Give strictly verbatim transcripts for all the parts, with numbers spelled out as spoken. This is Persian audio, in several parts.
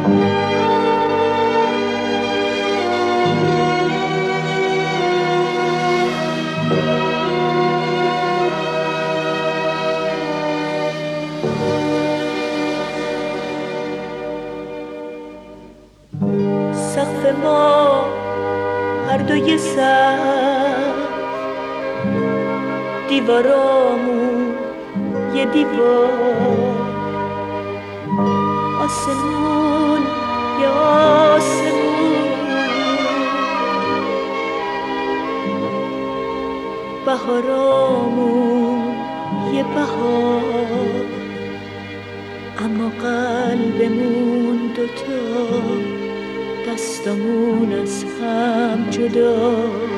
سقف ما هر دوی سر، دیوارامون یه دیوار، آسمون یه آسمون، بهارامون یه بهار، اما قلبمون دوتا، دستامون از هم جدا،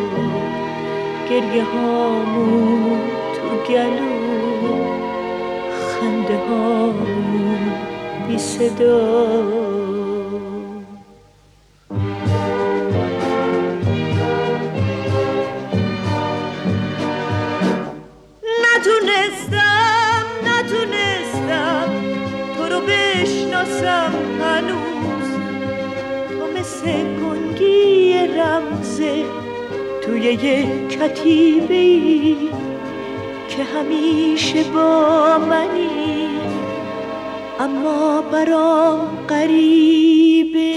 گریه هامون تو گلو، خنده هامون بی صدا. نتونستم نتونستم تو رو بشناسم هنوز، تو مثل گنگی رمزه توی یه کتیبه‌ای که همیشه با منی، اما برام غریبه.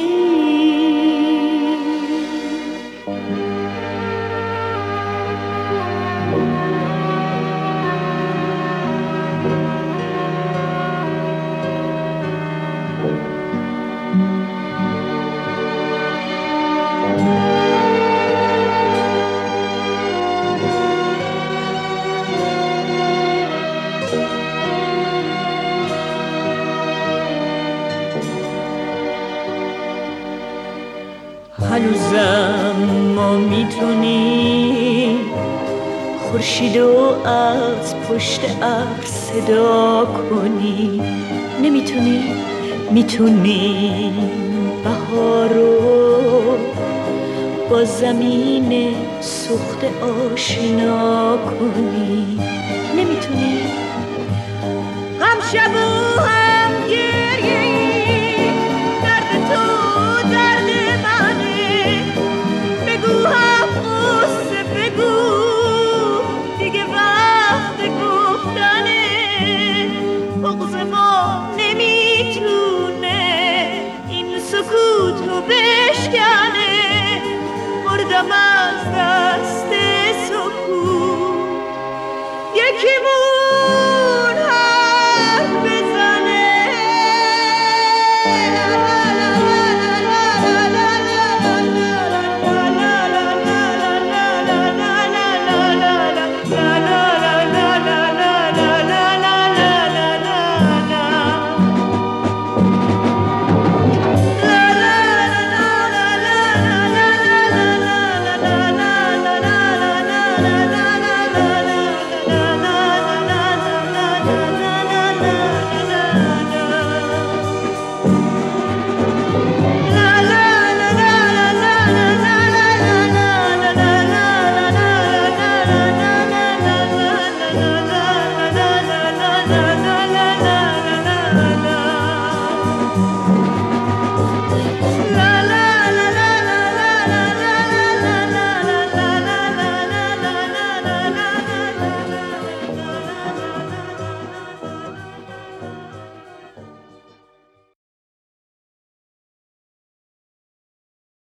هنوزم ما میتونی خورشیدو از پشت ابر صدا کنی، نمیتونی میتونی بهارو با زمین سوخت آشنا کنی، نمیتونی هم شب و هم گریه، درد تو درد منه، بگو هم قصه بگو دیگه وقت گفتنه، بغض ما نمیتونه این سکوتو بشکنه، مردم از دست